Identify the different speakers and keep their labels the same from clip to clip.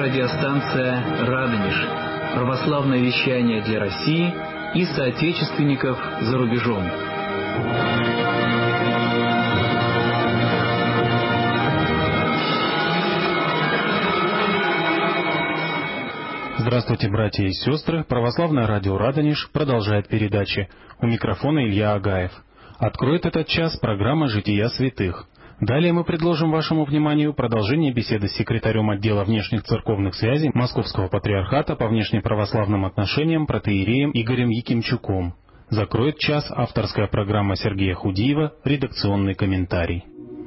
Speaker 1: радиостанция «Радонеж», православное вещание для России и соотечественников за рубежом.
Speaker 2: Здравствуйте, братья и сестры! Православное радио «Радонеж» продолжает передачи. У микрофона Илья Агаев. Откроет этот час программа «Жития святых». Далее мы предложим вашему вниманию продолжение беседы с секретарем отдела внешних церковных связей Московского патриархата по внешнеправославным отношениям протоиереем Игорем Якимчуком. Закроет час авторская программа Сергея Худиева «Редакционный комментарий».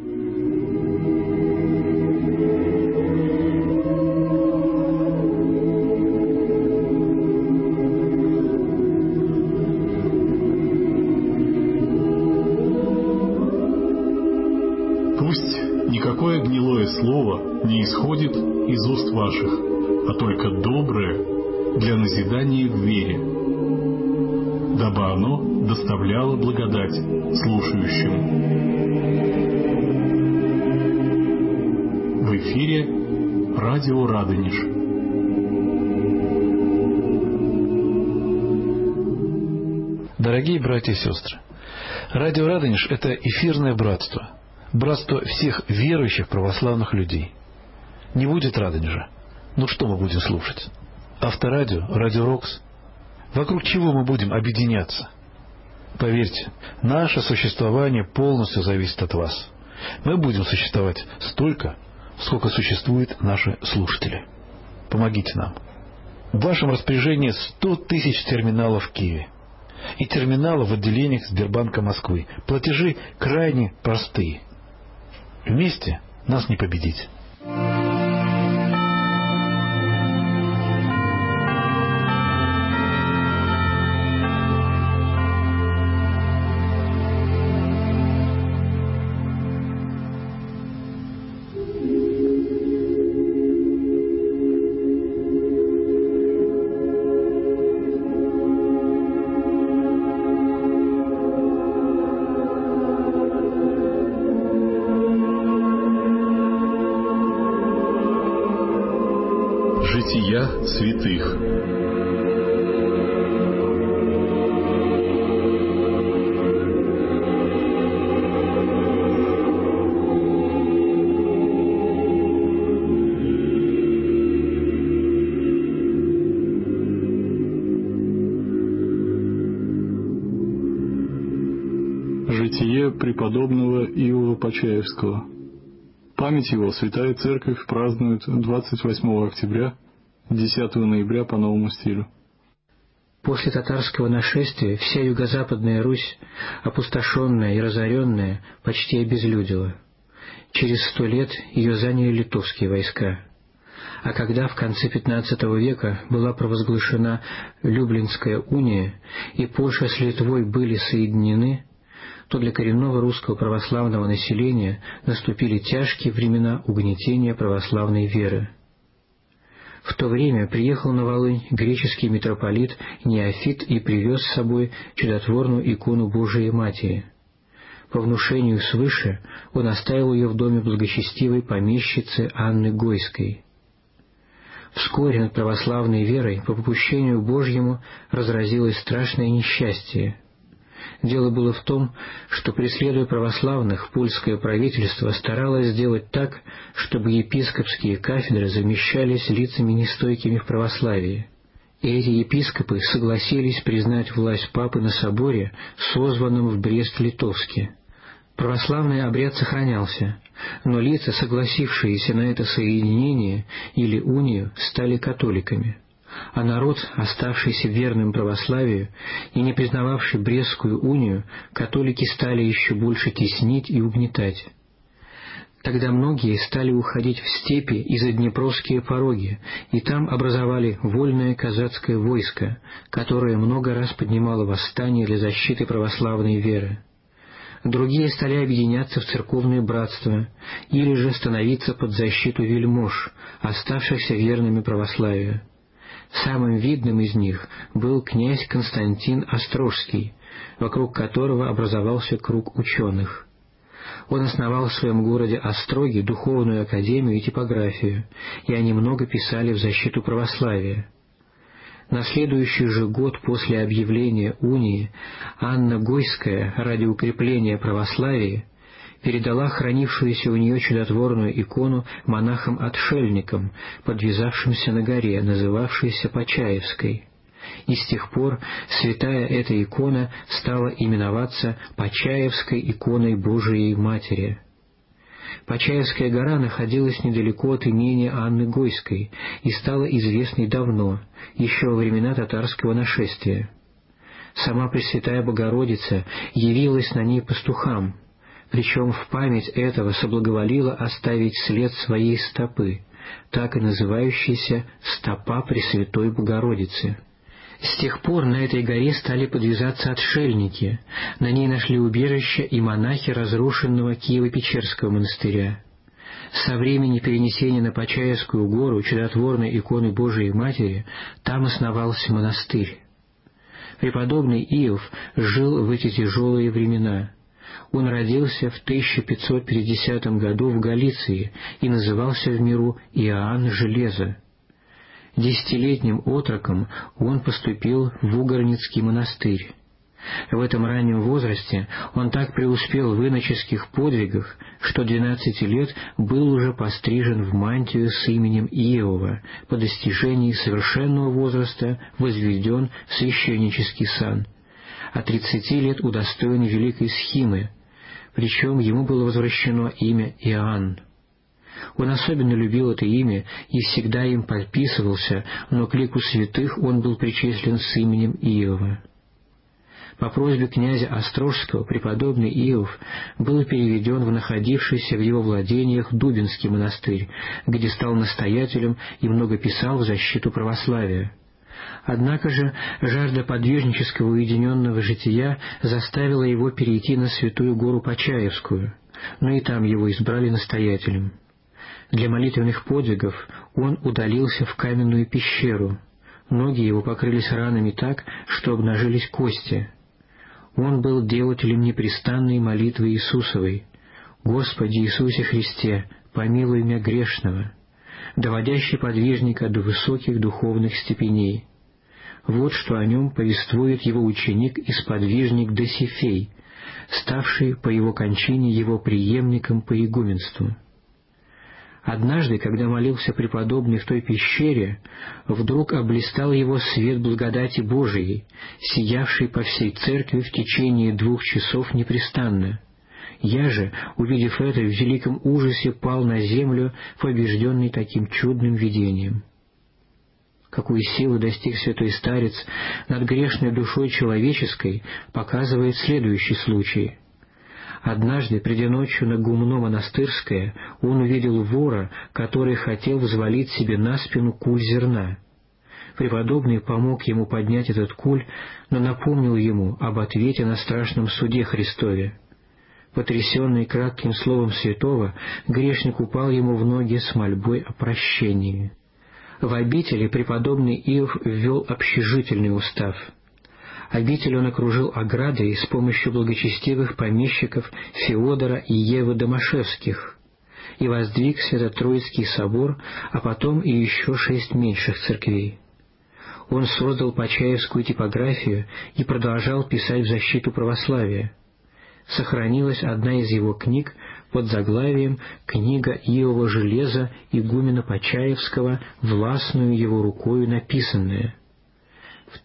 Speaker 3: Никакое гнилое слово не исходит из уст ваших, а только доброе для назидания в вере, дабы оно доставляло благодать слушающим. В эфире радио «Радонеж».
Speaker 4: Дорогие братья и сестры, радио «Радонеж» — это эфирное братство. Братство всех верующих православных людей. Не будет Радонежа. Ну что мы будем слушать? Авторадио? Радио Рокс? Вокруг чего мы будем объединяться? Поверьте, наше существование полностью зависит от вас. Мы будем существовать столько, сколько существуют наши слушатели. Помогите нам. В вашем распоряжении 100 тысяч терминалов в Киеве. И терминалы в отделениях Сбербанка Москвы. Платежи крайне простые. Вместе нас не победить.
Speaker 3: Жития святых. Житие преподобного Иова Почаевского. Память его Святая Церковь празднует 28 октября, 10 ноября по новому стилю.
Speaker 5: После татарского нашествия вся юго-западная Русь, опустошенная и разоренная, почти обезлюдила. Через 100 лет ее заняли литовские войска. А когда в конце XV века была провозглашена Люблинская уния и Польша с Литвой были соединены, то для коренного русского православного населения наступили тяжкие времена угнетения православной веры. В то время приехал на Волынь греческий митрополит Неофит и привез с собой чудотворную икону Божией Матери. По внушению свыше он оставил ее в доме благочестивой помещицы Анны Гойской. Вскоре над православной верой по попущению Божьему разразилось страшное несчастье. Дело было в том, что, преследуя православных, польское правительство старалось сделать так, чтобы епископские кафедры замещались лицами нестойкими в православии. И эти епископы согласились признать власть папы на соборе, созванном в Брест-Литовске. Православный обряд сохранялся, но лица, согласившиеся на это соединение или унию, стали католиками. А народ, оставшийся верным православию и не признававший Брестскую унию, католики стали еще больше теснить и угнетать. Тогда многие стали уходить в степи и за Днепровские пороги, и там образовали вольное казацкое войско, которое много раз поднимало восстание для защиты православной веры. Другие стали объединяться в церковные братства или же становиться под защиту вельмож, оставшихся верными православию. Самым видным из них был князь Константин Острожский, вокруг которого образовался круг ученых. Он основал в своем городе Остроги духовную академию и типографию, и они много писали в защиту православия. На следующий же год после объявления унии Анна Гойская ради укрепления православия передала хранившуюся у нее чудотворную икону монахам-отшельникам, подвязавшимся на горе, называвшейся Почаевской. И с тех пор святая эта икона стала именоваться Почаевской иконой Божией Матери. Почаевская гора находилась недалеко от имения Анны Гойской и стала известной давно, еще во времена татарского нашествия. Сама Пресвятая Богородица явилась на ней пастухам, причем в память этого соблаговолила оставить след своей стопы, так и называющейся «стопа Пресвятой Богородицы». С тех пор на этой горе стали подвязаться отшельники, на ней нашли убежище и монахи разрушенного Киево-Печерского монастыря. Со времени перенесения на Почаевскую гору чудотворной иконы Божией Матери там основался монастырь. Преподобный Иов жил в эти тяжелые времена. Он родился в 1550 году в Галиции и назывался в миру Иоанн Железо. 10-летним отроком он поступил в Угорницкий монастырь. В этом раннем возрасте он так преуспел в иноческих подвигах, что 12 лет был уже пострижен в мантию с именем Иова, по достижении совершенного возраста возведен в священнический сан, а 30 лет удостоен великой схимы, причем ему было возвращено имя Иоанн. Он особенно любил это имя и всегда им подписывался, но к лику святых он был причислен с именем Иова. По просьбе князя Острожского преподобный Иов был переведен в находившийся в его владениях Дубинский монастырь, где стал настоятелем и много писал в защиту православия. Однако же жажда подвижнического уединенного жития заставила его перейти на Святую гору Почаевскую, но и там его избрали настоятелем. Для молитвенных подвигов он удалился в каменную пещеру. Ноги его покрылись ранами так, что обнажились кости. Он был делателем непрестанной молитвы Иисусовой: «Господи Иисусе Христе, помилуй меня грешного», доводящий подвижника до высоких духовных степеней. Вот что о нем повествует его ученик и сподвижник Досифей, ставший по его кончине его преемником по игуменству. Однажды, когда молился преподобный в той пещере, вдруг облистал его свет благодати Божией, сиявший по всей церкви в течение 2 часов непрестанно. Я же, увидев это, в великом ужасе пал на землю, побежденный таким чудным видением. Какую силу достиг святой старец над грешной душой человеческой, показывает следующий случай. Однажды, придя ночью на гумно монастырское, он увидел вора, который хотел взвалить себе на спину куль зерна. Преподобный помог ему поднять этот куль, но напомнил ему об ответе на страшном суде Христове. Потрясенный кратким словом святого, грешник упал ему в ноги с мольбой о прощении. В обители преподобный Иов ввел общежительный устав. Обитель он окружил оградой с помощью благочестивых помещиков Феодора и Евы Домашевских и воздвиг Свято-Троицкий собор, а потом и еще 6 меньших церквей. Он создал Почаевскую типографию и продолжал писать в защиту православия. Сохранилась одна из его книг под заглавием «Книга Иова Железа, игумена Почаевского, властную его рукою написанная». В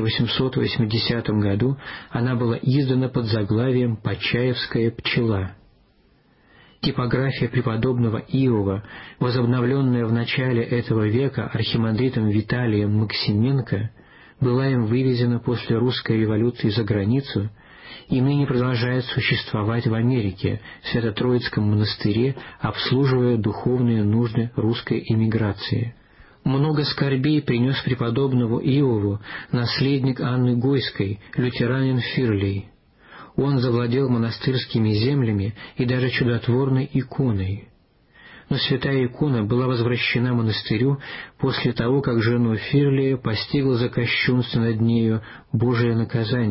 Speaker 5: 1880 году она была издана под заглавием «Почаевская пчела». Типография преподобного Иова, возобновленная в начале этого века архимандритом Виталием Максименко, была им вывезена после русской революции за границу и ныне продолжает существовать в Америке, в Свято-Троицком монастыре, обслуживая духовные нужды русской эмиграции. Много скорбей принес преподобному Иову наследник Анны Гойской, лютеранин Фирлей. Он завладел монастырскими землями и даже чудотворной иконой. Но святая икона была возвращена монастырю после того, как жену Фирлея постигло за кощунство над нею Божие наказание,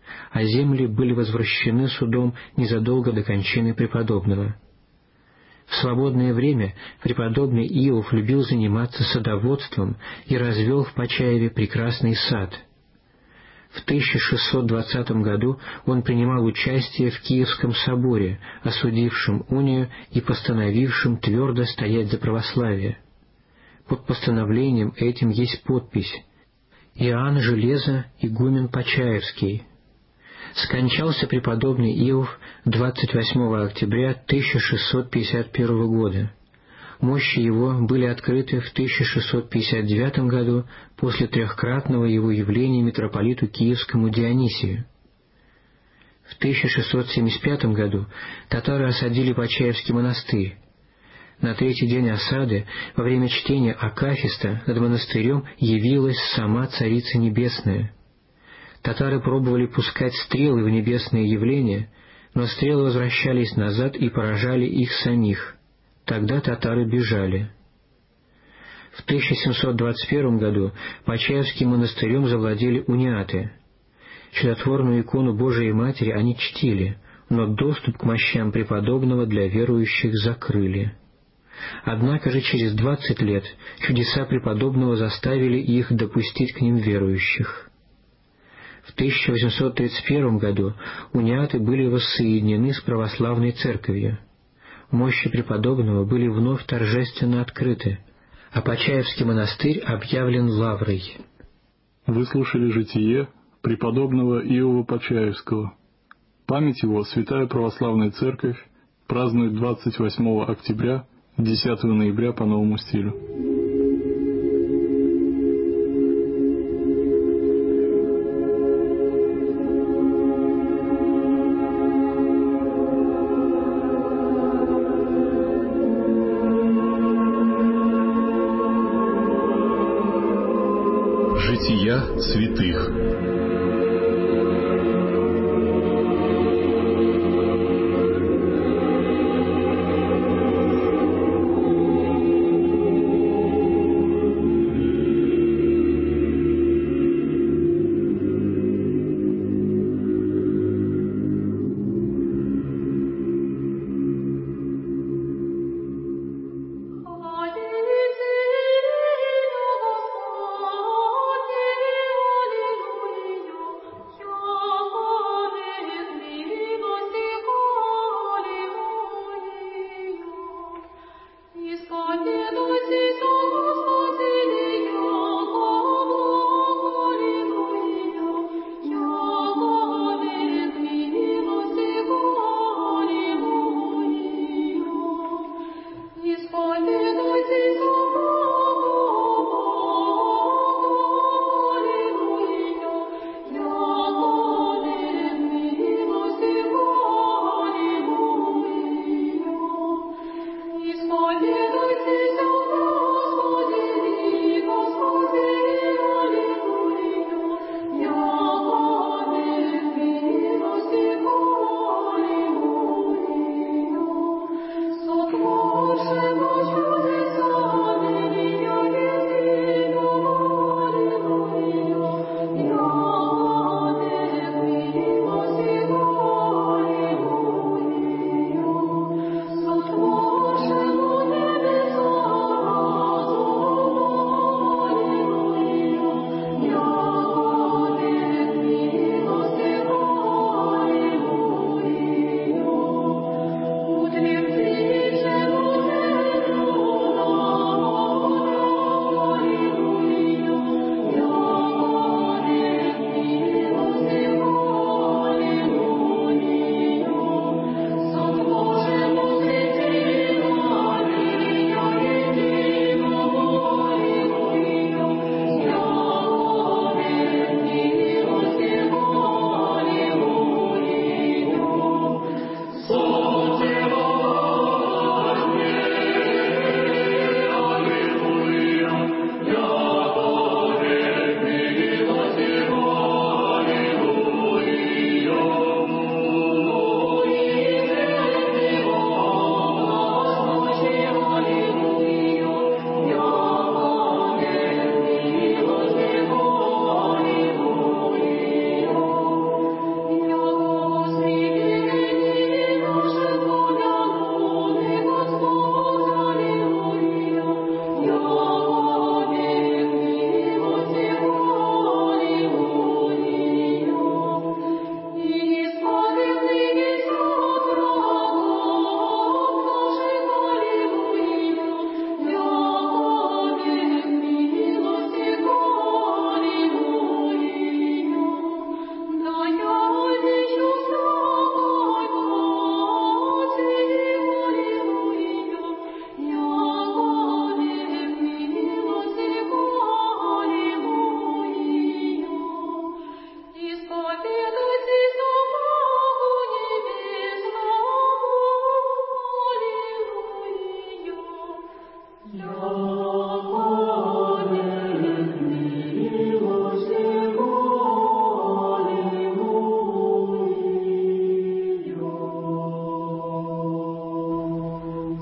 Speaker 5: а земли были возвращены судом незадолго до кончины преподобного. В свободное время преподобный Иов любил заниматься садоводством и развел в Почаеве прекрасный сад. В 1620 году он принимал участие в Киевском соборе, осудившем унию и постановившем твердо стоять за православие. Под постановлением этим есть подпись: «Иоанн Железа, игумен Почаевский». Скончался преподобный Иов 28 октября 1651 года. Мощи его были открыты в 1659 году после трехкратного его явления митрополиту Киевскому Дионисию. В 1675 году татары осадили Почаевский монастырь. На третий день осады, во время чтения акафиста, над монастырем явилась сама Царица Небесная. Татары пробовали пускать стрелы в небесные явления, но стрелы возвращались назад и поражали их самих. Тогда татары бежали. В 1721 году Почаевским монастырем завладели униаты. Чудотворную икону Божией Матери они чтили, но доступ к мощам преподобного для верующих закрыли. Однако же через 20 лет чудеса преподобного заставили их допустить к ним верующих. В 1831 году униаты были воссоединены с православной церковью. Мощи преподобного были вновь торжественно открыты, а Почаевский монастырь объявлен лаврой.
Speaker 3: Вы слушали житие преподобного Иова Почаевского. Память его Святая Православная Церковь празднует 28 октября, 10 ноября по новому стилю. Жития святых.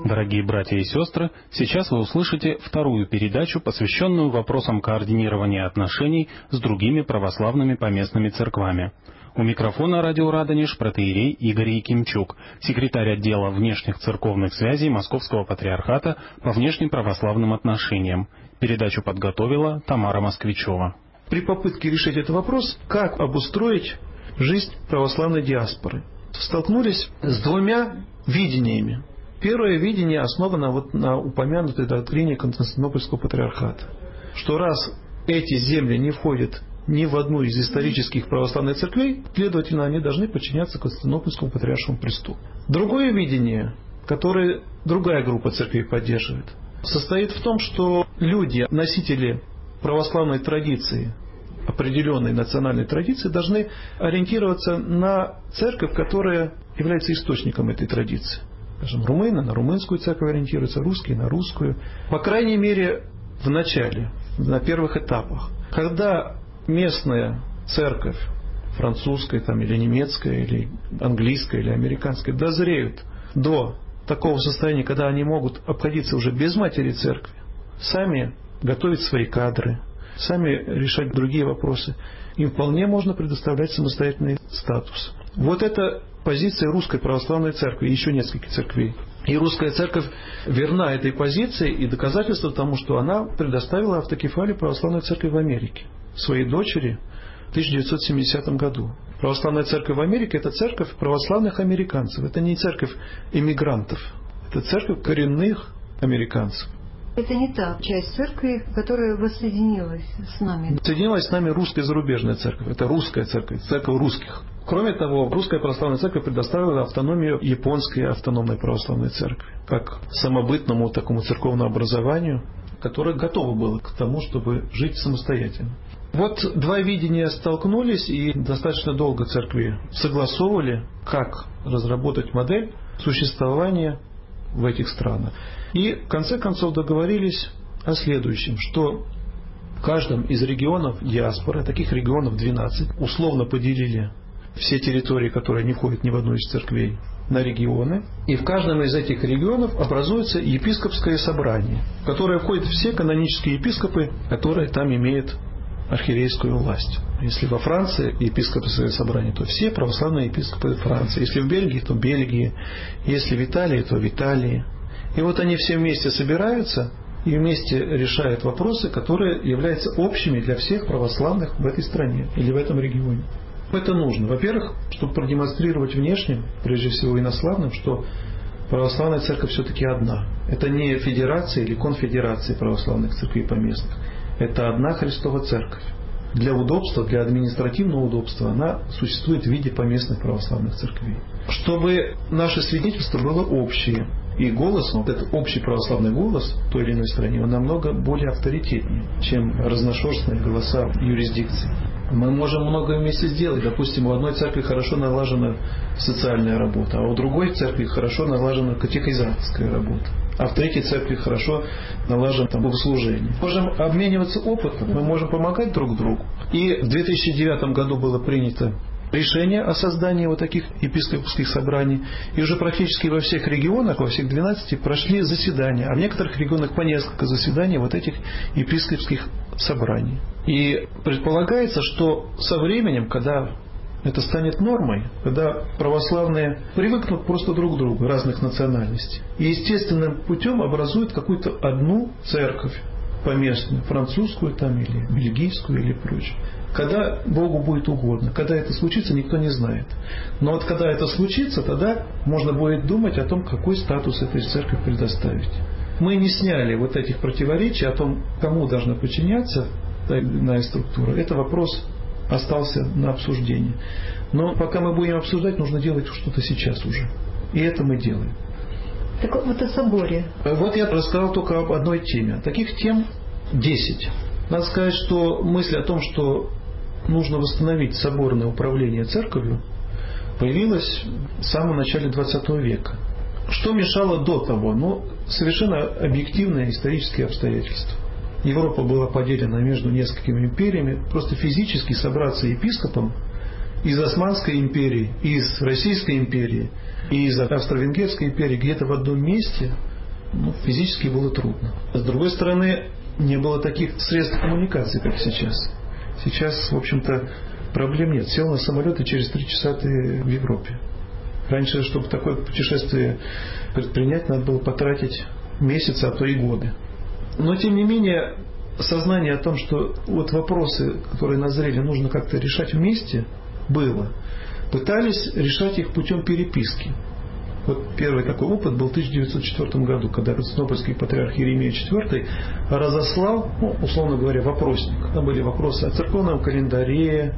Speaker 2: Дорогие братья и сестры, сейчас вы услышите вторую передачу, посвященную вопросам координирования отношений с другими православными поместными церквами. У микрофона радио Радонеж протоиерей Игорь Якимчук, секретарь отдела внешних церковных связей Московского патриархата по внешним православным отношениям. Передачу подготовила Тамара Москвичева.
Speaker 6: При попытке решить этот вопрос, как обустроить жизнь православной диаспоры, столкнулись с двумя видениями. Первое видение основано на упомянутой доктрине Константинопольского патриархата, что раз эти земли не входят ни в одну из исторических православных церквей, следовательно, они должны подчиняться Константинопольскому патриаршему престолу. Другое видение, которое другая группа церквей поддерживает, состоит в том, что люди, носители православной традиции, определенной национальной традиции, должны ориентироваться на церковь, которая является источником этой традиции. Скажем, румыны на румынскую церковь ориентируются, русские на русскую. По крайней мере, в начале, на первых этапах. Когда местная церковь, французская или немецкая, или английская, или американская, дозреют до такого состояния, когда они могут обходиться уже без матери церкви, сами готовить свои кадры, сами решать другие вопросы, им вполне можно предоставлять самостоятельный статус. Вот это позиция Русской Православной Церкви и еще нескольких церквей. И Русская Церковь верна этой позиции, и доказательство тому, что она предоставила автокефалию Православной Церкви в Америке своей дочери в 1970 году. Православная Церковь в Америке – это церковь православных американцев. Это не церковь иммигрантов. Это церковь коренных американцев.
Speaker 7: Это не та часть церкви, которая воссоединилась с нами.
Speaker 6: Соединилась с нами русская зарубежная церковь. Это русская церковь, церковь русских. Кроме того, Русская Православная Церковь предоставила автономию японской автономной православной церкви, как самобытному такому церковному образованию, которое готово было к тому, чтобы жить самостоятельно. Вот два видения столкнулись, и достаточно долго церкви согласовывали, как разработать модель существования в этих странах. И в конце концов договорились о следующем, что в каждом из регионов диаспоры, таких регионов 12, условно поделили все территории, которые не входят ни в одну из церквей, на регионы. И в каждом из этих регионов образуется епископское собрание, в которое входят все канонические епископы, которые там имеют архиерейскую власть. Если во Франции епископское собрание, то все православные епископы Франции. Если в Бельгии, то Бельгии. Если в Италии, то в Италии. И вот они все вместе собираются и вместе решают вопросы, которые являются общими для всех православных в этой стране или в этом регионе. Это нужно. Во-первых, чтобы продемонстрировать внешним, прежде всего инославным, что православная церковь все-таки одна. Это не федерация или конфедерация православных церквей поместных. Это одна Христова церковь. Для удобства, для административного удобства она существует в виде поместных православных церквей. Чтобы наше свидетельство было общее. И голос, вот этот общий православный голос в той или иной стране, он намного более авторитетнее, чем разношерстные голоса юрисдикции. Мы можем многое вместе сделать. Допустим, у одной церкви хорошо налажена социальная работа, а у другой церкви хорошо налажена катехизаторская работа, а в третьей церкви хорошо налажено богослужение. Мы можем обмениваться опытом, мы можем помогать друг другу. И в 2009 году было принято решение о создании вот таких епископских собраний. И уже практически во всех регионах, во всех 12 прошли заседания, а в некоторых регионах по несколько заседаний вот этих епископских собраний. И предполагается, что со временем, когда это станет нормой, когда православные привыкнут просто друг к другу, разных национальностей, и естественным путем образуют какую-то одну церковь поместную, французскую там или бельгийскую или прочее. Когда Богу будет угодно. Когда это случится, никто не знает. Но вот когда это случится, тогда можно будет думать о том, какой статус этой церкви предоставить. Мы не сняли вот этих противоречий о том, кому должна подчиняться та или иная структура. Это вопрос остался на обсуждении. Но пока мы будем обсуждать, нужно делать что-то сейчас уже. И это мы делаем.
Speaker 7: Так вот о соборе.
Speaker 6: Вот я рассказал только об одной теме. Таких тем 10. Надо сказать, что мысль о том, что нужно восстановить соборное управление церковью, появилась в самом начале XX века. Что мешало до того? Совершенно объективные исторические обстоятельства. Европа была поделена между несколькими империями. Просто физически собраться епископом из Османской империи, из Российской империи и из Австро-Венгерской империи где-то в одном месте физически было трудно. С другой стороны, не было таких средств коммуникации, как сейчас. Сейчас, в общем-то, проблем нет. Сел на самолет, и через 3 часа ты в Европе. Раньше, чтобы такое путешествие предпринять, надо было потратить месяцы, а то и годы. Но, тем не менее, сознание о том, что вот вопросы, которые назрели, нужно как-то решать вместе, было. Пытались решать их путем переписки. Вот первый такой опыт был в 1904 году, когда Константинопольский патриарх Еремия IV разослал, условно говоря, вопросник. Там были вопросы о церковном календаре,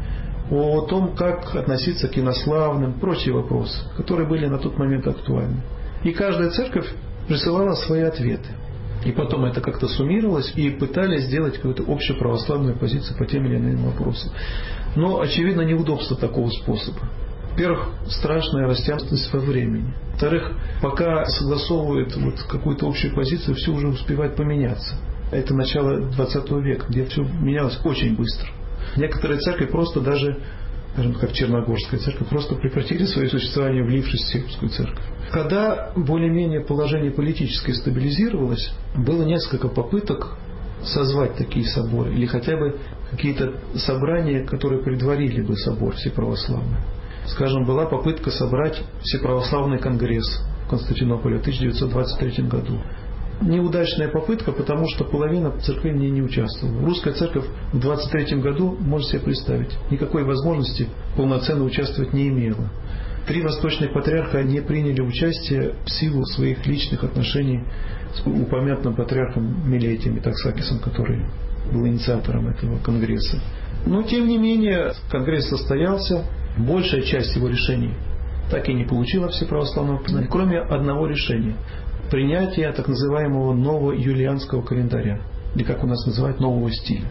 Speaker 6: о том, как относиться к инославным, прочие вопросы, которые были на тот момент актуальны. И каждая церковь присылала свои ответы. И потом это как-то суммировалось, и пытались сделать какую-то общеправославную позицию по тем или иным вопросам. Но, очевидно, неудобство такого способа. Во-первых, страшная растянутость во времени. Во-вторых, пока согласовывают какую-то общую позицию, все уже успевает поменяться. Это начало 20 века, где все менялось очень быстро. Некоторые церкви просто даже, скажем, как Черногорская церковь, просто прекратили свое существование, влившись в Сербскую церковь. Когда более-менее положение политическое стабилизировалось, было несколько попыток созвать такие соборы, или хотя бы какие-то собрания, которые предварили бы собор всеправославный. Скажем, была попытка собрать Всеправославный конгресс в Константинополе в 1923 году. Неудачная попытка, потому что половина церквей в ней не участвовала. Русская церковь в 1923 году, можете себе представить, никакой возможности полноценно участвовать не имела. 3 восточных патриарха не приняли участие в силу своих личных отношений с упомянутым патриархом Милетием Митрофанкисом, который был инициатором этого конгресса. Но, тем не менее, конгресс состоялся. Большая часть его решений так и не получила всеправославного признания, кроме одного решения – принятия так называемого нового юлианского календаря, или как у нас называют, нового стиля.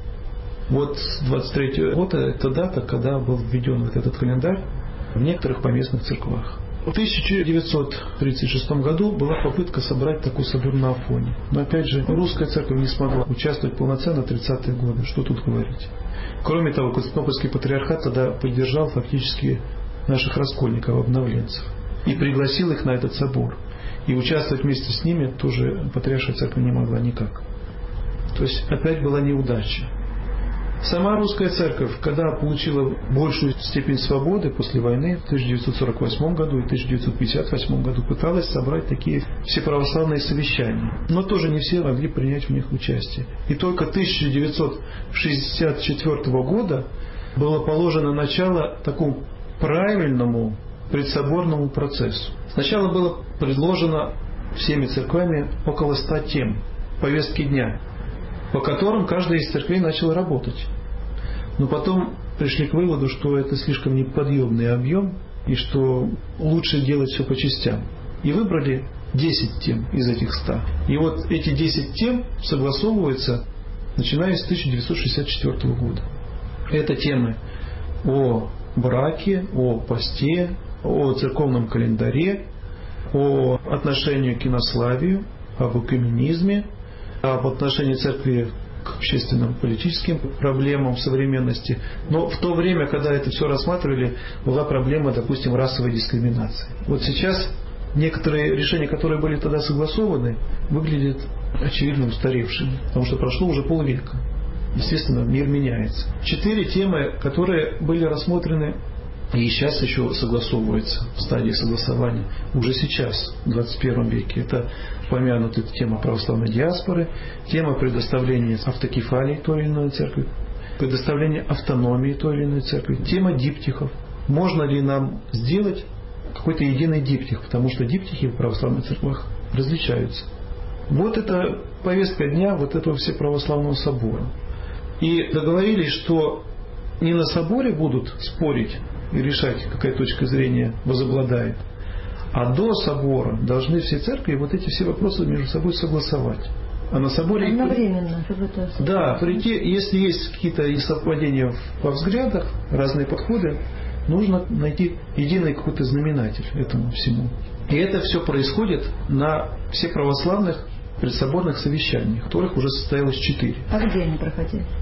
Speaker 6: Вот 23 год – это дата, когда был введен этот календарь в некоторых поместных церквах. В 1936 году была попытка собрать такой собор на Афоне. Но опять же, русская церковь не смогла участвовать полноценно в 30-е годы. Что тут говорить? Кроме того, Константинопольский патриархат тогда поддержал фактически наших раскольников, обновленцев. И пригласил их на этот собор. И участвовать вместе с ними тоже патриаршая церковь не могла никак. То есть опять была неудача. Сама русская церковь, когда получила большую степень свободы после войны в 1948 году и 1958 году, пыталась собрать такие всеправославные совещания. Но тоже не все могли принять в них участие. И только 1964 года было положено начало такому правильному предсоборному процессу. Сначала было предложено всеми церквями около 100 тем повестки дня, по которым каждая из церквей начала работать. Но потом пришли к выводу, что это слишком неподъемный объем, и что лучше делать все по частям. И выбрали 10 тем из этих 100. И вот эти 10 тем согласовываются, начиная с 1964 года. Это темы о браке, о посте, о церковном календаре, о отношении к инославию, об экуменизме, об отношении церкви к общественным политическим проблемам в современности. Но в то время, когда это все рассматривали, была проблема, допустим, расовой дискриминации. Вот сейчас некоторые решения, которые были тогда согласованы, выглядят очевидно устаревшими, потому что прошло уже полвека. Естественно, мир меняется. 4 темы, которые были рассмотрены и сейчас еще согласовываются в стадии согласования, уже сейчас, в 21 веке. Это упомянута тема православной диаспоры, тема предоставления автокефалии той или иной церкви, предоставления автономии той или иной церкви, тема диптихов. Можно ли нам сделать какой-то единый диптих, потому что диптихи в православных церквах различаются. Вот это повестка дня вот этого всеправославного собора. И договорились, что не на соборе будут спорить и решать, какая точка зрения возобладает, а до собора должны все церкви вот эти все вопросы между собой согласовать. А на соборе...
Speaker 7: Одновременно.
Speaker 6: Да, прийти, если есть какие-то несовпадения во взглядах, разные подходы, нужно найти единый какой-то знаменатель этому всему. И это все происходит на всеправославных предсоборных совещаниях, которых уже состоялось 4.
Speaker 7: А где они проходили?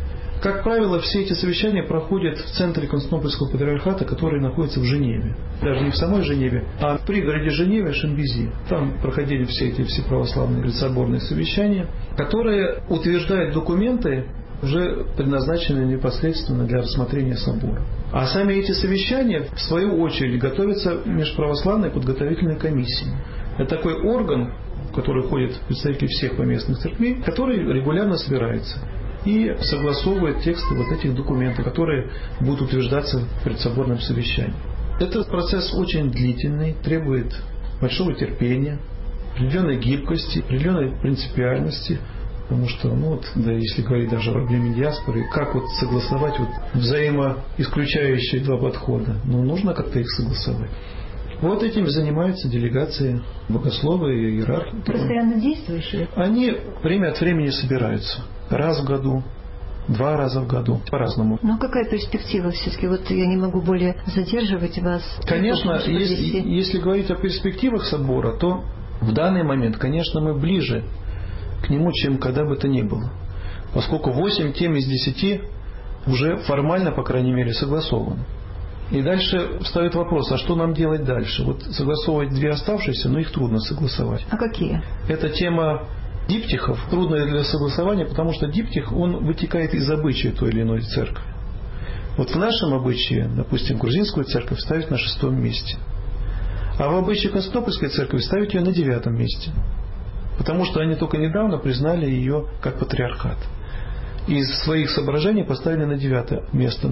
Speaker 6: Как правило, все эти совещания проходят в центре Константинопольского патриархата, который находится в Женеве. Даже не в самой Женеве, а в пригороде Женевы, Шамбези. Там проходили все эти всеправославные предсоборные совещания, которые утверждают документы, уже предназначенные непосредственно для рассмотрения собора. А сами эти совещания, в свою очередь, готовятся межправославной подготовительной комиссией. Это такой орган, в который входят представители всех поместных церквей, который регулярно собирается и согласовывает тексты вот этих документов, которые будут утверждаться в предсоборном совещании. Этот процесс очень длительный, требует большого терпения, определенной гибкости, определенной принципиальности, потому что, если говорить даже о проблеме диаспоры, как согласовать взаимоисключающие два подхода? Нужно как-то их согласовать. Вот этим занимаются делегации богословы и иерархи.
Speaker 7: Постоянно действующие?
Speaker 6: Они время от времени собираются. Раз в году, 2 раза в году, по-разному.
Speaker 7: Но какая перспектива все-таки? Я не могу более задерживать вас.
Speaker 6: Конечно, если говорить о перспективах собора, то в данный момент, конечно, мы ближе к нему, чем когда бы то ни было. Поскольку 8 тем из 10 уже формально, по крайней мере, согласованы. И дальше встает вопрос, а что нам делать дальше? Согласовывать 2 оставшиеся, но их трудно согласовать.
Speaker 7: А какие?
Speaker 6: Это тема диптихов, трудная для согласования, потому что диптих, он вытекает из обычая той или иной церкви. В нашем обычае, допустим, грузинскую церковь ставить на 6-м месте. А в обычае Константинопольской церкви ставить ее на 9-м месте. Потому что они только недавно признали ее как патриархат. Из своих соображений поставили на 9-е место.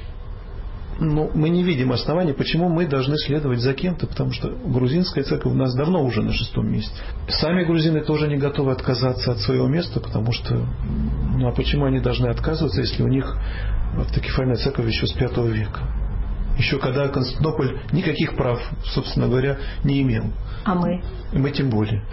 Speaker 6: Мы не видим оснований, почему мы должны следовать за кем-то, потому что грузинская церковь у нас давно уже на 6-м месте. Сами грузины тоже не готовы отказаться от своего места, потому что, а почему они должны отказываться, если у них автокефальная церковь еще с 5 века? Еще когда Константинополь никаких прав, собственно говоря, не имел.
Speaker 7: А мы?
Speaker 6: Мы тем более.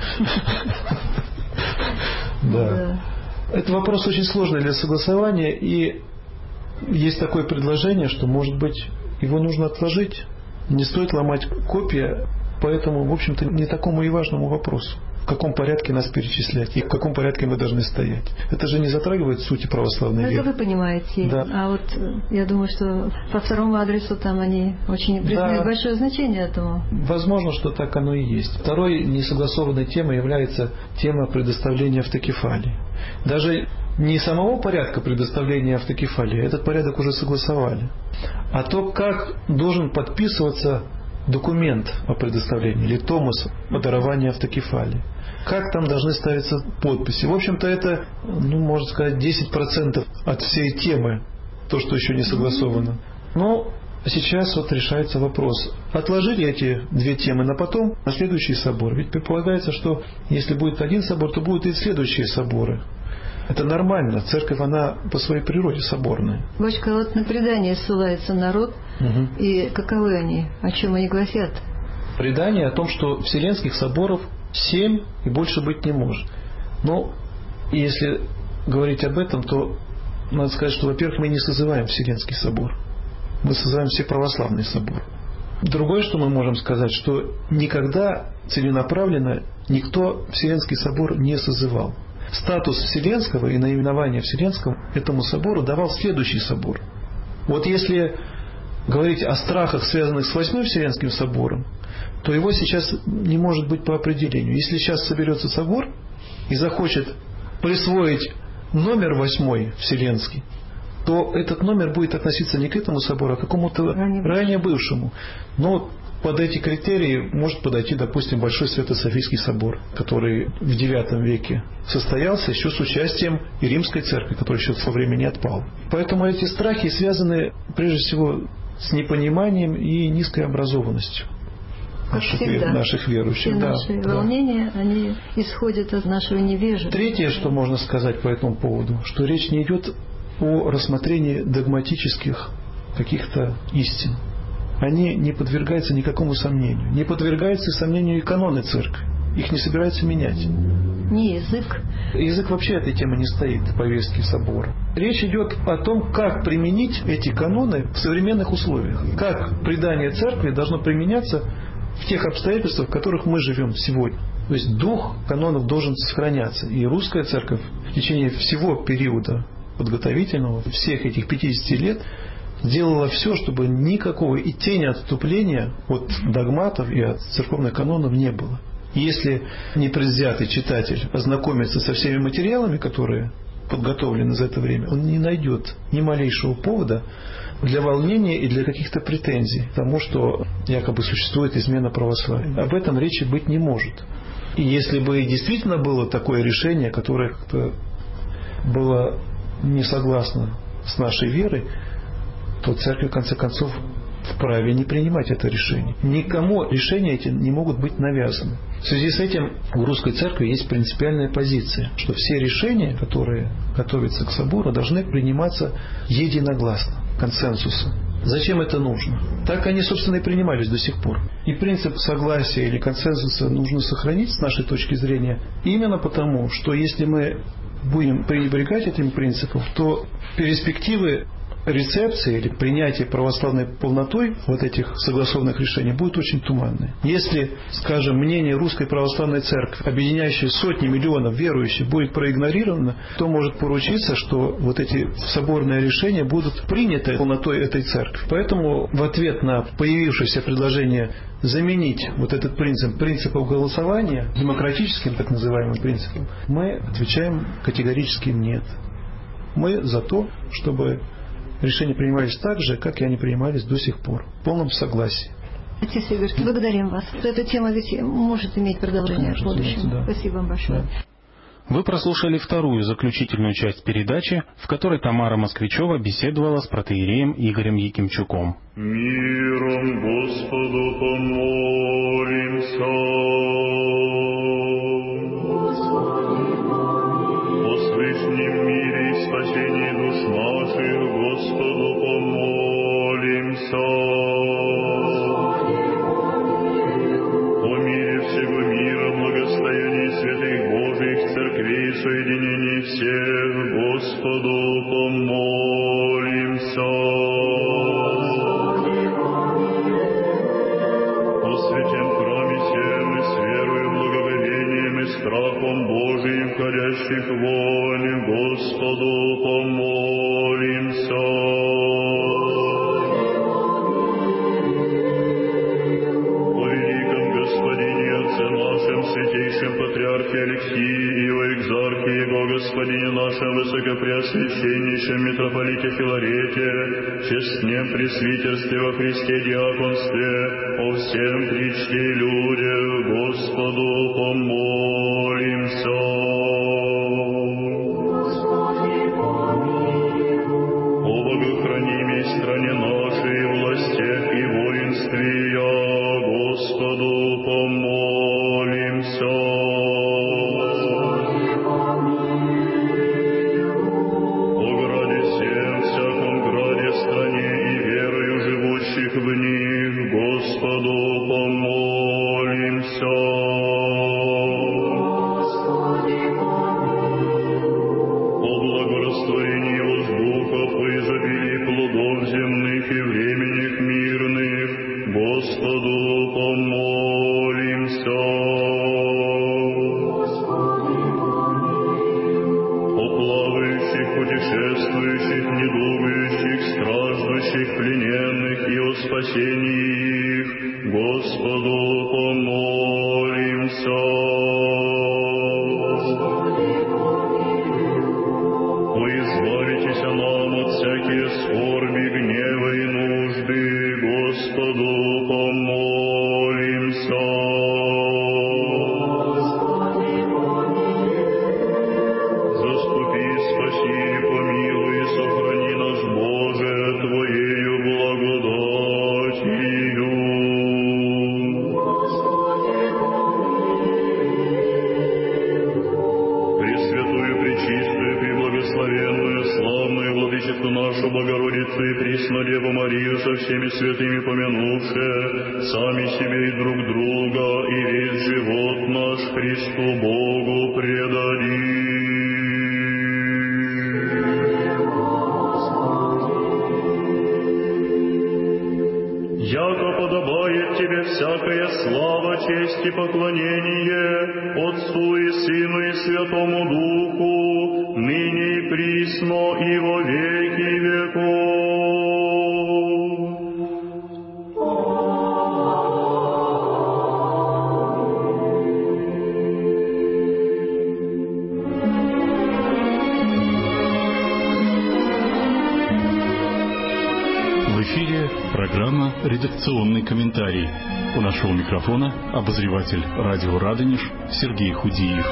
Speaker 6: Да. Это вопрос очень сложный для согласования, и есть такое предложение, что, может быть, его нужно отложить. Не стоит ломать копья по этому, в общем-то, не такому и важному вопросу. В каком порядке нас перечислять и в каком порядке мы должны стоять. Это же не затрагивает сути православной веры.
Speaker 7: Это вы понимаете.
Speaker 6: Да.
Speaker 7: А я думаю, что по второму адресу там они очень придают большое значение этому.
Speaker 6: Возможно, что так оно и есть. Второй несогласованной темой является тема предоставления автокефалии. Даже не самого порядка предоставления автокефалии, этот порядок уже согласовали, а то, как должен подписываться документ о предоставлении или томос о даровании автокефалии. Как там должны ставиться подписи. В общем-то, это, можно сказать, 10% от всей темы, то, что еще не согласовано. Но сейчас решается вопрос, отложить эти 2 темы на потом, на следующий собор. Ведь предполагается, что если будет один собор, то будут и следующие соборы. Это нормально. Церковь, она по своей природе соборная.
Speaker 7: Батюшка, на предание ссылается народ. И каковы они? О чем они гласят?
Speaker 6: Предание о том, что вселенских соборов 7 и больше быть не может. Но если говорить об этом, то надо сказать, что, во-первых, мы не созываем Вселенский собор. Мы созываем Всеправославный собор. Другое, что мы можем сказать, что никогда целенаправленно никто Вселенский собор не созывал. Статус Вселенского и наименование Вселенского этому собору давал следующий собор. Если говорить о страхах, связанных с 8-м Вселенским собором, то его сейчас не может быть по определению. Если сейчас соберется собор и захочет присвоить номер 8-й Вселенский, то этот номер будет относиться не к этому собору, а к какому-то ранее бывшему. Но под эти критерии может подойти, допустим, Большой Свято-Софийский собор, который в IX веке состоялся еще с участием и Римской церкви, которая еще в то время не отпала. Поэтому эти страхи связаны прежде всего с непониманием и низкой образованностью наших верующих.
Speaker 7: Все наши волнения, они исходят от нашего невежества.
Speaker 6: Третье, что можно сказать по этому поводу, что речь не идет о рассмотрении догматических каких-то истин. Они не подвергаются никакому сомнению. Не подвергаются сомнению и каноны церкви. Их не собираются менять.
Speaker 7: Не язык.
Speaker 6: Язык вообще этой темы не стоит в повестке собора. Речь идет о том, как применить эти каноны в современных условиях. Как предание церкви должно применяться в тех обстоятельствах, в которых мы живем сегодня. То есть дух канонов должен сохраняться. И русская церковь в течение всего периода подготовительного всех этих 50 лет сделала все, чтобы никакого и тени отступления от догматов и от церковных канонов не было. Если непредвзятый читатель ознакомится со всеми материалами, которые подготовлены за это время, он не найдет ни малейшего повода для волнения и для каких-то претензий к тому, что якобы существует измена православия. Об этом речи быть не может. И если бы действительно было такое решение, которое как-то было не согласно с нашей верой, то церковь, в конце концов, вправе не принимать это решение. Никому решения эти не могут быть навязаны. В связи с этим у русской церкви есть принципиальная позиция, что все решения, которые готовятся к собору, должны приниматься единогласно, консенсусом. Зачем это нужно? Так они, собственно, и принимались до сих пор. И принцип согласия или консенсуса нужно сохранить с нашей точки зрения именно потому, что если мы будем пренебрегать этим принципом, то перспективы рецепции или принятия православной полнотой вот этих согласованных решений будет очень туманное. Если, скажем, мнение Русской Православной Церкви, объединяющее сотни миллионов верующих, будет проигнорировано, то может поручиться, что вот эти соборные решения будут приняты полнотой этой церкви. Поэтому в ответ на появившееся предложение заменить вот этот принцип принципом голосования демократическим так называемым принципом, мы отвечаем категорически нет. Мы за то, чтобы решения принимались так же, как и они принимались до сих пор, в полном согласии.
Speaker 7: Отец Игорь, благодарим вас. Эта тема ведь может иметь продолжение в будущем. Да. Спасибо вам большое.
Speaker 2: Да. Вы прослушали вторую заключительную часть передачи, в которой Тамара Москвичева беседовала с протоиереем Игорем Якимчуком.
Speaker 8: Миром Господу помолимся. О свышнем мире и спасении душ наших Господу помолимся. О мире всего мира, благостоянии святых Божьих церквей, соединении всех Господу помолимся. О святем храме всем и с верою, благоговением и страхом Божиим, входящих вонь, Господу помолимся. О великом Господине, Отце нашем, святейшем Патриархе Алексии и о экзархе Его, Господине нашем, Высокопреосвященнейшем Митрополите Филарете, честнем пресвитерстве во Христе диаконстве, о всем причте людях, Господу помолимся. О богохранимой стране нашей, властях и воинстве, Господу помолимся. О граде всем, всяком граде, стране и верою живущих в них, Господу помолимся. О благорастворении воздухов и изобилии плодов земных и временных мирных, Господу помолимся. О плавающих, путешествующих, недугающих, страждущих, плененных и о спасении их, Господу помолимся. О избавитесь нам от всякие скорби, гнева и нужды, Господу помолимся. Заступи, спаси, помилуй, сохрани нас, Боже, Твоею благодатью. Пресвятую, пречистую, преблагословенную, славную владычицу нашу Богородицу и Преснодеву Марию со всеми святыми помянувши, сами себе и друг друга, и весь живот наш Христу Богу предадим. Яко подобает Тебе всякая слава, честь и поклонение Отцу и Сыну и Святому Духу, ныне и присно и во веки веков.
Speaker 3: В эфире программа «Редакционный комментарий». У нашего микрофона обозреватель радио «Радонеж» Сергей Худиев.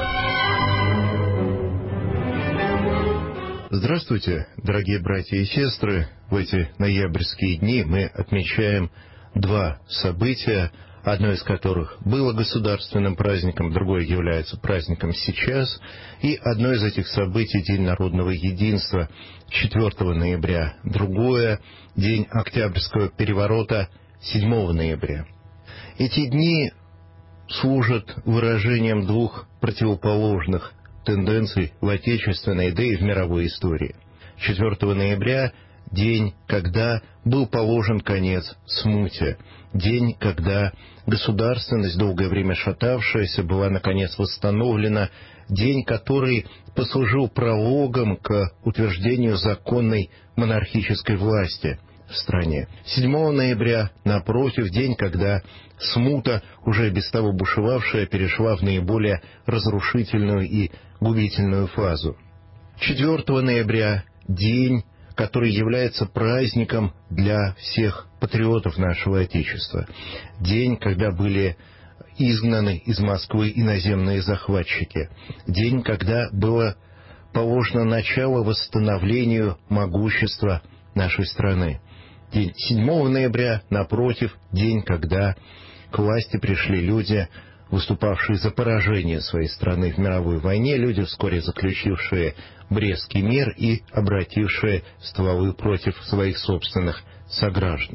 Speaker 9: Здравствуйте, дорогие братья и сестры. В эти ноябрьские дни мы отмечаем два события, одно из которых было государственным праздником, другое является праздником сейчас. И одно из этих событий — День народного единства 4 ноября, другое — День Октябрьского переворота 7 ноября. Эти дни служат выражением двух противоположных тенденций в отечественной, да и в мировой истории. 4 ноября — день, когда был положен конец смуте, день, когда государственность, долгое время шатавшаяся, была наконец восстановлена, день, который послужил прологом к утверждению законной монархической власти в стране. 7 ноября, напротив, день, когда смута, уже без того бушевавшая, перешла в наиболее разрушительную и губительную фазу. 4 ноября — день, который является праздником для всех патриотов нашего Отечества. День, когда были изгнаны из Москвы иноземные захватчики. День, когда было положено начало восстановлению могущества нашей страны. День 7 ноября, напротив, день, когда к власти пришли люди, выступавшие за поражение своей страны в мировой войне, люди, вскоре заключившие Брестский мир и обратившие стволы против своих собственных сограждан.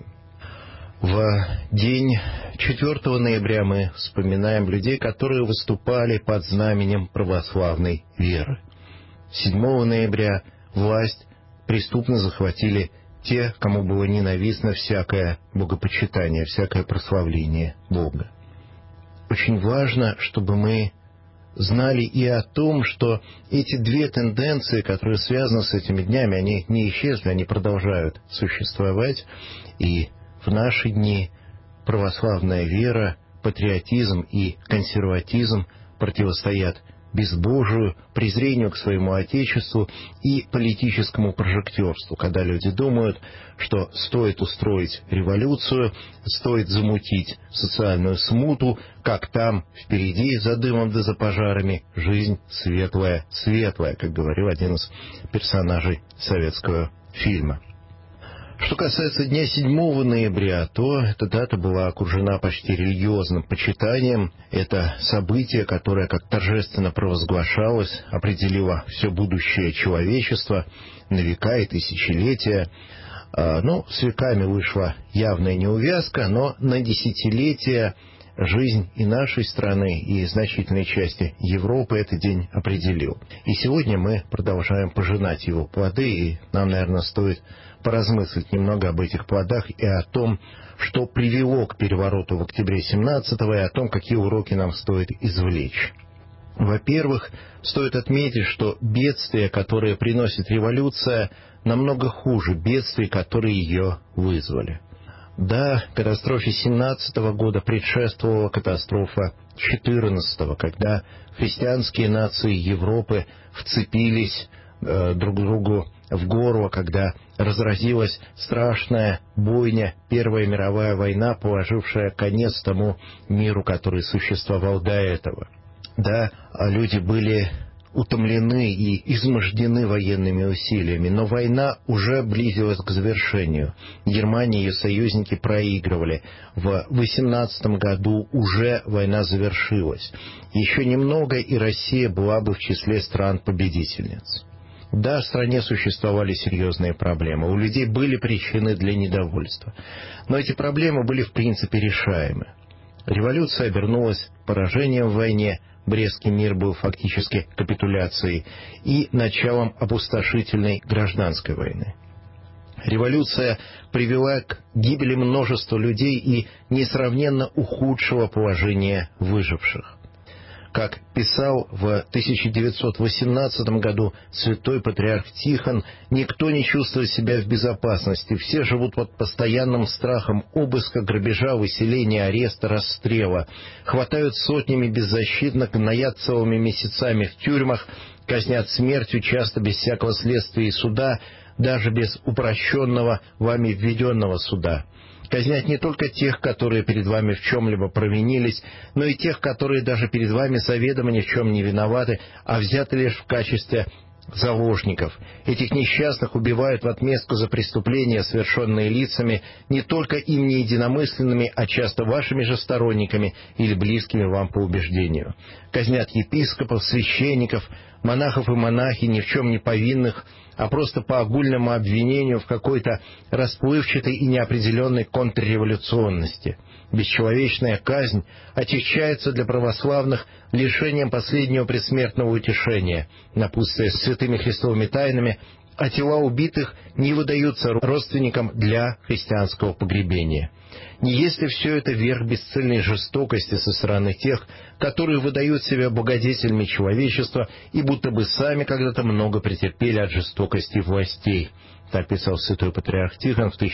Speaker 9: В день 4 ноября мы вспоминаем людей, которые выступали под знаменем православной веры. 7 ноября власть преступно захватили те, кому было ненавистно всякое богопочитание, всякое прославление Бога. Очень важно, чтобы мы знали и о том, что эти две тенденции, которые связаны с этими днями, они не исчезли, они продолжают существовать. И в наши дни православная вера, патриотизм и консерватизм противостоят безбожию, презрению к своему Отечеству и политическому прожектерству, когда люди думают, что стоит устроить революцию, стоит замутить социальную смуту, как там впереди, за дымом да за пожарами, жизнь светлая, светлая, как говорил один из персонажей советского фильма. Что касается дня 7 ноября, то эта дата была окружена почти религиозным почитанием. Это событие, которое, как торжественно провозглашалось, определило все будущее человечества на века и тысячелетия. С веками вышла явная неувязка, но на десятилетия жизнь и нашей страны, и значительной части Европы этот день определил. И сегодня мы продолжаем пожинать его плоды, и нам, наверное, стоит поразмыслить немного об этих плодах и о том, что привело к перевороту в октябре 17-го, и о том, какие уроки нам стоит извлечь. Во-первых, стоит отметить, что бедствия, которые приносит революция, намного хуже бедствий, которые ее вызвали. Да, катастрофе 17-го года предшествовала катастрофа 14-го, когда христианские нации Европы вцепились друг другу в горло, когда разразилась страшная бойня, Первая мировая война, положившая конец тому миру, который существовал до этого. Да, люди были утомлены и измождены военными усилиями, но война уже близилась к завершению. Германия и ее союзники проигрывали. В 18 году уже война завершилась. Еще немного, и Россия была бы в числе стран-победительниц. Да, в стране существовали серьезные проблемы, у людей были причины для недовольства. Но эти проблемы были в принципе решаемы. Революция обернулась поражением в войне, Брестский мир был фактически капитуляцией и началом опустошительной гражданской войны. Революция привела к гибели множества людей и несравненно ухудшила положение выживших. Как писал в 1918 году святой патриарх Тихон, никто не чувствует себя в безопасности, все живут под постоянным страхом обыска, грабежа, выселения, ареста, расстрела, хватают сотнями беззащитных, гноят целыми месяцами в тюрьмах, казнят смертью, часто без всякого следствия и суда, даже без упрощенного вами введенного суда. Казнят не только тех, которые перед вами в чем-либо провинились, но и тех, которые даже перед вами заведомо ни в чем не виноваты, а взяты лишь в качестве заложников. Этих несчастных убивают в отместку за преступления, совершенные лицами, не только им не единомысленными, а часто вашими же сторонниками или близкими вам по убеждению. Казнят епископов, священников, монахов и монахинь, ни в чем не повинных, а просто по огульному обвинению в какой-то расплывчатой и неопределенной контрреволюционности. Бесчеловечная казнь отягчается для православных лишением последнего предсмертного утешения, напутствуя с святыми христовыми тайнами, а тела убитых не выдаются родственникам для христианского погребения. Не есть ли все это верх бесцельной жестокости со стороны тех, которые выдают себя благодетелями человечества и будто бы сами когда-то много претерпели от жестокости властей? Так писал святой патриарх Тихон в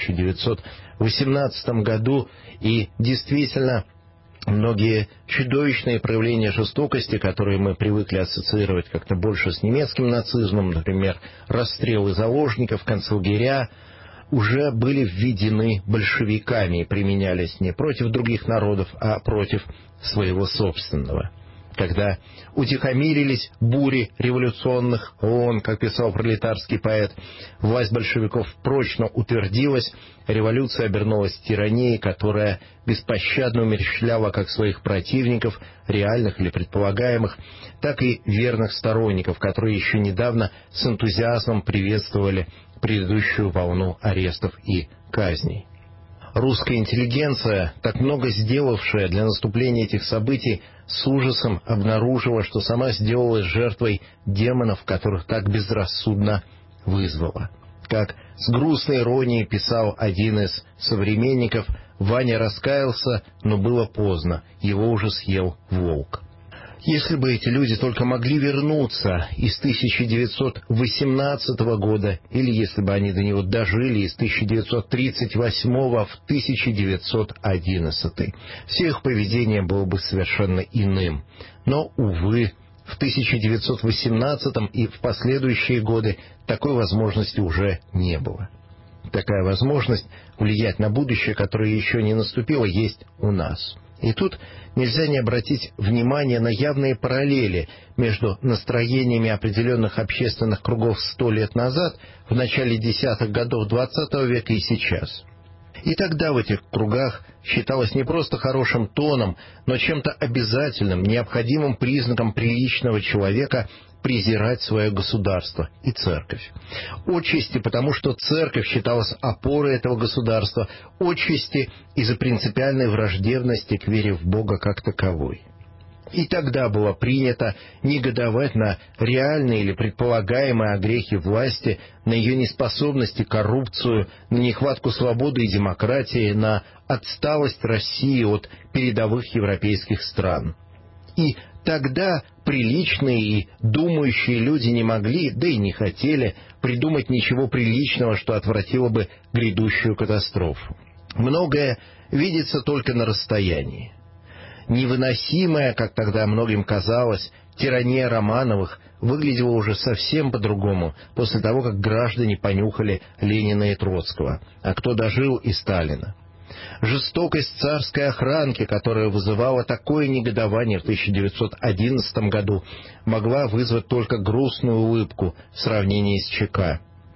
Speaker 9: 1918 году, и действительно многие чудовищные проявления жестокости, которые мы привыкли ассоциировать как-то больше с немецким нацизмом, например, расстрелы заложников, концлагеря, уже были введены большевиками и применялись не против других народов, а против своего собственного. Когда утихомирились бури революционных волн, как писал пролетарский поэт, власть большевиков прочно утвердилась, революция обернулась тиранией, которая беспощадно умерщвляла как своих противников, реальных или предполагаемых, так и верных сторонников, которые еще недавно с энтузиазмом приветствовали предыдущую волну арестов и казней. Русская интеллигенция, так много сделавшая для наступления этих событий, с ужасом обнаружила, что сама сделалась жертвой демонов, которых так безрассудно вызвала. Как с грустной иронией писал один из современников, Ваня раскаялся, но было поздно, его уже съел волк. Если бы эти люди только могли вернуться из 1918 года, или если бы они до него дожили из 1938 в 1911, все их поведение было бы совершенно иным. Но, увы, в 1918 и в последующие годы такой возможности уже не было. Такая возможность влиять на будущее, которое еще не наступило, есть у нас. И тут нельзя не обратить внимание на явные параллели между настроениями определенных общественных кругов 100 лет назад, в начале десятых годов XX века и сейчас. И тогда в этих кругах считалось не просто хорошим тоном, но чем-то обязательным, необходимым признаком приличного человека презирать свое государство и церковь. Отчасти потому, что церковь считалась опорой этого государства, отчасти из-за принципиальной враждебности к вере в Бога как таковой. И тогда было принято негодовать на реальные или предполагаемые огрехи власти, на ее неспособность и коррупцию, на нехватку свободы и демократии, на отсталость России от передовых европейских стран. И тогда приличные и думающие люди не могли, да и не хотели, придумать ничего приличного, что отвратило бы грядущую катастрофу. Многое видится только на расстоянии. Невыносимая, как тогда многим казалось, тирания Романовых выглядела уже совсем по-другому после того, как граждане понюхали Ленина и Троцкого, а кто дожил и Сталина. Жестокость царской охранки, которая вызывала такое негодование в 1911 году, могла вызвать только грустную улыбку в сравнении с ЧК.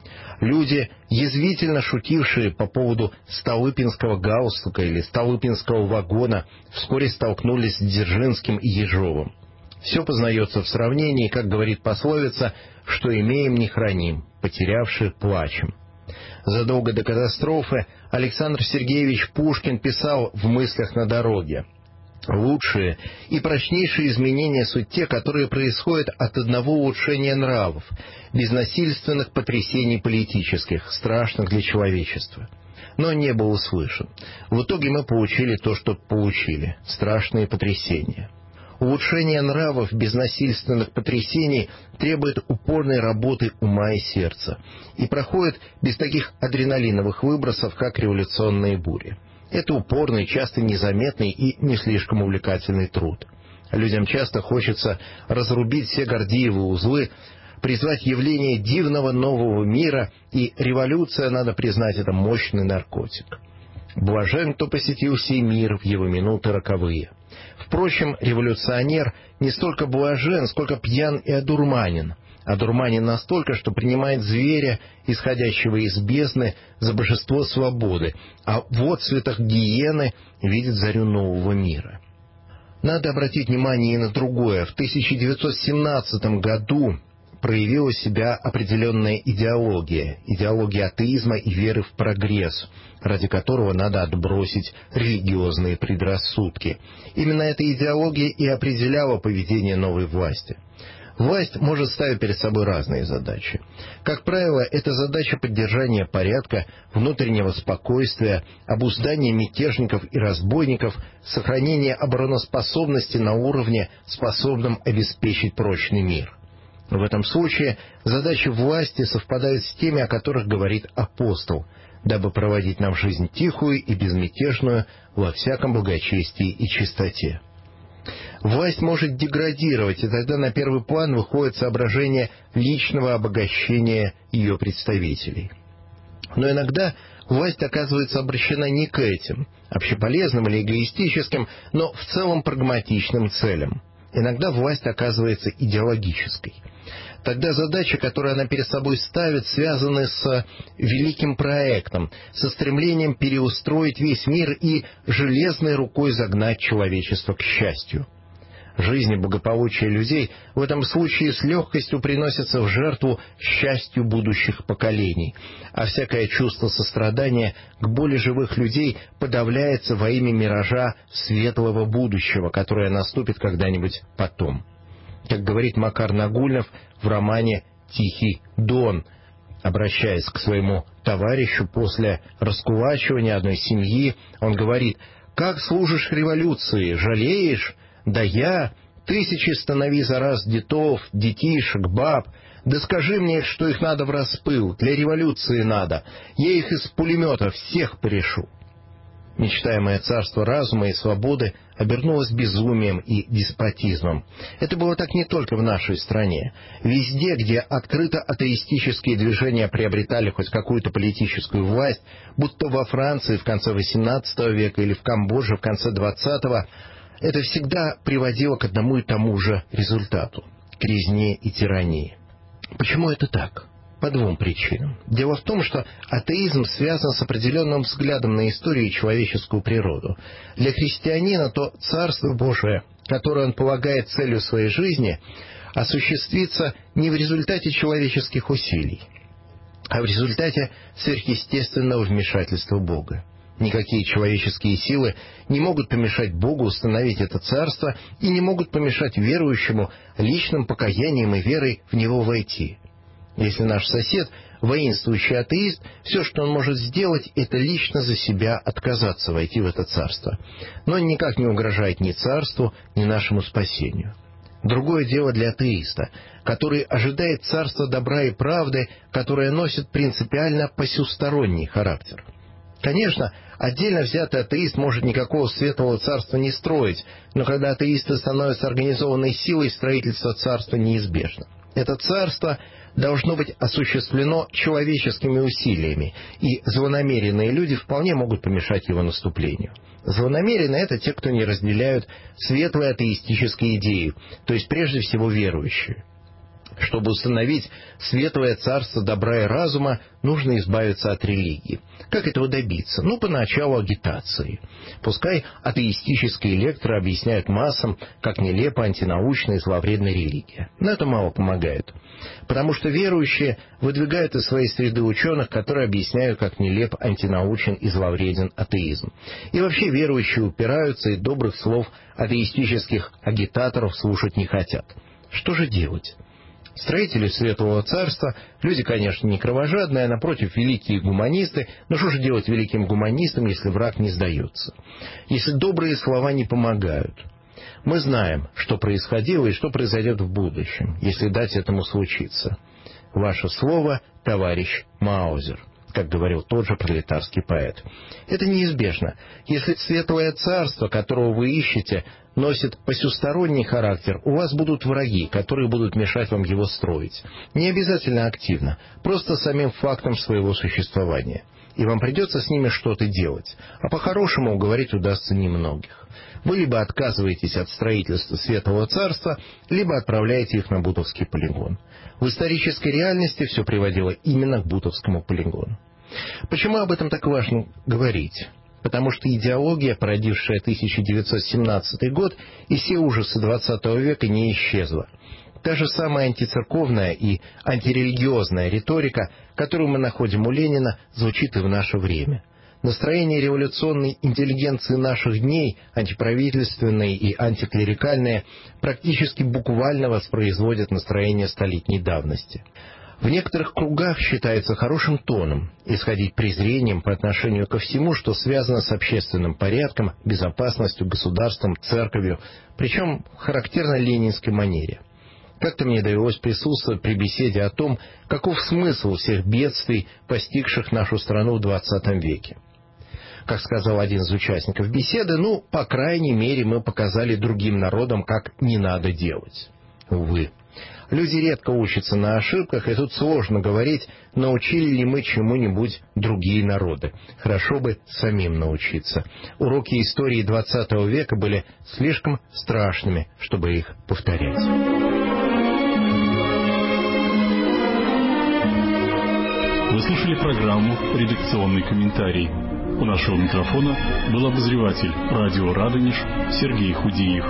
Speaker 9: Люди, язвительно шутившие по поводу Столыпинского галстука или Столыпинского вагона, вскоре столкнулись с Дзержинским и Ежовым. Все познается в сравнении, как говорит пословица, что имеем не храним, потерявшие плачем. Задолго до катастрофы Александр Сергеевич Пушкин писал в «Мыслях на дороге»: «Лучшие и прочнейшие изменения суть те, которые происходят от одного улучшения нравов, без насильственных потрясений политических, страшных для человечества». Но не был услышан. В итоге мы получили то, что получили — страшные потрясения. улучшение нравов без насильственных потрясений требует упорной работы ума и сердца и проходит без таких адреналиновых выбросов, как революционные бури. Это упорный, часто незаметный и не слишком увлекательный труд. Людям часто хочется разрубить все Гордиевы узлы, призвать явление дивного нового мира, и революция, надо признать, это мощный наркотик. Блажен, кто посетил сей мир в его минуты роковые. Впрочем, революционер не столько блажен, сколько пьян и одурманен. Одурманен настолько, что принимает зверя, исходящего из бездны, за божество свободы, а в отцветах гиены видит зарю нового мира. Надо обратить внимание и на другое. В 1917 году проявила себя определенная идеология атеизма и веры в прогресс, ради которого надо отбросить религиозные предрассудки. Именно эта идеология и определяла поведение новой власти. Власть может ставить перед собой разные задачи. Как правило, это задача поддержания порядка, внутреннего спокойствия, обуздания мятежников и разбойников, сохранения обороноспособности на уровне, способном обеспечить прочный мир. В этом случае задачи власти совпадают с теми, о которых говорит апостол, дабы проводить нам жизнь тихую и безмятежную во всяком благочестии и чистоте. Власть может деградировать, и тогда на первый план выходит соображение личного обогащения ее представителей. Но иногда власть оказывается обращена не к этим, общеполезным или эгоистическим, но в целом прагматичным целям. Иногда власть оказывается идеологической. Тогда задачи, которые она перед собой ставит, связаны с великим проектом, со стремлением переустроить весь мир и железной рукой загнать человечество к счастью. Жизнь и благополучие людей в этом случае с легкостью приносятся в жертву счастью будущих поколений, а всякое чувство сострадания к боли живых людей подавляется во имя миража светлого будущего, которое наступит когда-нибудь потом. Как говорит Макар Нагульнов в романе «Тихий Дон», обращаясь к своему товарищу после раскулачивания одной семьи, он говорит: «Как служишь революции? Жалеешь? Да я, тысячи станови за раз детов, детишек, баб. Да скажи мне, что их надо в распыл, для революции надо. Я их из пулемета всех порешу». Мечтаемое царство разума и свободы обернулось безумием и деспотизмом. Это было так не только в нашей стране. Везде, где открыто атеистические движения приобретали хоть какую-то политическую власть, будто во Франции в конце XVIII века или в Камбодже в конце XX, это всегда приводило к одному и тому же результату – к резне и тирании. Почему это так? По двум причинам. Дело в том, что атеизм связан с определенным взглядом на историю и человеческую природу. Для христианина то Царство Божие, которое он полагает целью своей жизни, осуществится не в результате человеческих усилий, а в результате сверхъестественного вмешательства Бога. Никакие человеческие силы не могут помешать Богу установить это царство и не могут помешать верующему личным покаянием и верой в него войти. Если наш сосед – воинствующий атеист, все, что он может сделать, это лично за себя отказаться войти в это царство. Но он никак не угрожает ни царству, ни нашему спасению. Другое дело для атеиста, который ожидает царства добра и правды, которое носит принципиально посюсторонний характер. Конечно, отдельно взятый атеист может никакого светлого царства не строить, но когда атеисты становятся организованной силой, строительство царства неизбежно. Это царство должно быть осуществлено человеческими усилиями, и злонамеренные люди вполне могут помешать его наступлению. Злонамеренные – это те, кто не разделяют светлые атеистические идеи, то есть прежде всего верующие. Чтобы установить светлое царство добра и разума, нужно избавиться от религии. Как этого добиться? Поначалу агитации. Пускай атеистические лекторы объясняют массам, как нелепа, антинаучна и зловредна религия. Но это мало помогает. Потому что верующие выдвигают из своей среды ученых, которые объясняют, как нелеп, антинаучен и зловреден атеизм. И вообще верующие упираются и добрых слов атеистических агитаторов слушать не хотят. Что же делать? Строители Светлого Царства – люди, конечно, не кровожадные, а, напротив, великие гуманисты. Но что же делать великим гуманистам, если враг не сдается? Если добрые слова не помогают? Мы знаем, что происходило и что произойдет в будущем, если дать этому случиться. Ваше слово, товарищ Маузер, как говорил тот же пролетарский поэт. Это неизбежно. Если светлое царство, которого вы ищете, носит посюсторонний характер, у вас будут враги, которые будут мешать вам его строить. Не обязательно активно, просто самим фактом своего существования. И вам придется с ними что-то делать. А по-хорошему уговорить удастся немногих. Вы либо отказываетесь от строительства Светлого Царства, либо отправляете их на Бутовский полигон. В исторической реальности все приводило именно к Бутовскому полигону. Почему об этом так важно говорить? Потому что идеология, породившая 1917 год, и все ужасы XX века не исчезла. Та же самая антицерковная и антирелигиозная риторика, которую мы находим у Ленина, звучит и в наше время. Настроение революционной интеллигенции наших дней, антиправительственные и антиклерикальные, практически буквально воспроизводят настроение столетней давности. В некоторых кругах считается хорошим тоном исходить презрением по отношению ко всему, что связано с общественным порядком, безопасностью, государством, церковью, причем в характерной ленинской манере. Как-то мне довелось присутствовать при беседе о том, каков смысл всех бедствий, постигших нашу страну в XX веке. Как сказал один из участников беседы, по крайней мере, мы показали другим народам, как не надо делать. Увы. Люди редко учатся на ошибках, и тут сложно говорить, научили ли мы чему-нибудь другие народы. Хорошо бы самим научиться. Уроки истории XX века были слишком страшными, чтобы их повторять.
Speaker 3: Вы слушали программу «Редакционный комментарий». У нашего микрофона был обозреватель радио «Радонеж» Сергей Худиев.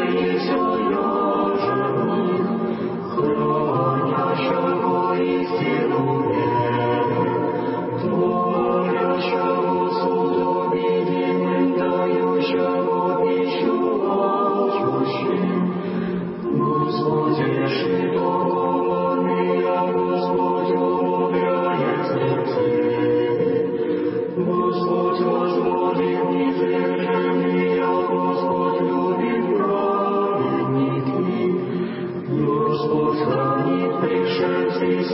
Speaker 10: Хранящего истину.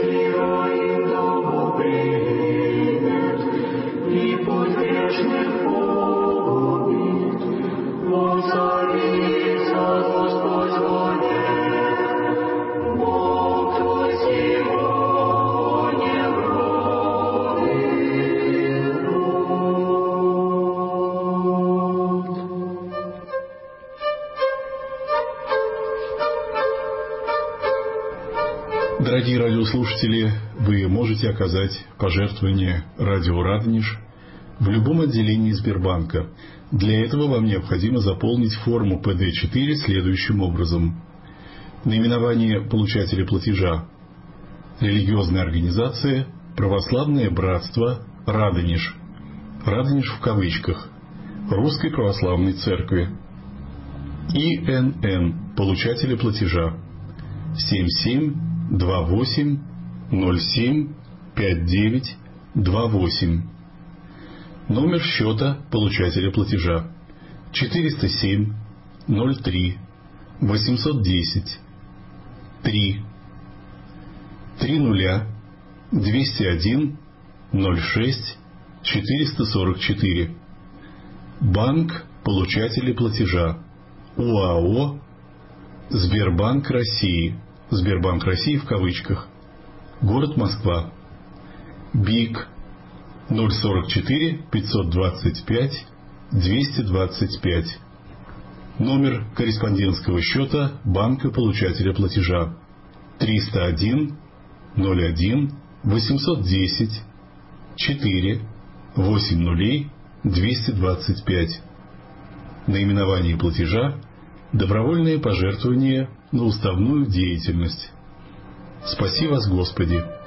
Speaker 3: Дорогие радиослушатели, вы можете оказать пожертвование радио «Радонеж» в любом отделении Сбербанка. Для этого вам необходимо заполнить форму ПД-4 следующим образом. Наименование получателя платежа: религиозная организация «Православное братство Радонеж». Радонеж в кавычках. Русской Православной Церкви. ИНН получателя платежа: 7728075928. Номер счета получателя платежа: 407 03 810 3 30 201 06 444. Банк получателя платежа: УАО Сбербанк России. Сбербанк России в кавычках. Город Москва. БИК 044 525 225. Номер корреспондентского счета банка получателя платежа: 301 01 810 4 80 225. Наименование платежа: добровольное пожертвование на уставную деятельность. Спаси вас, Господи!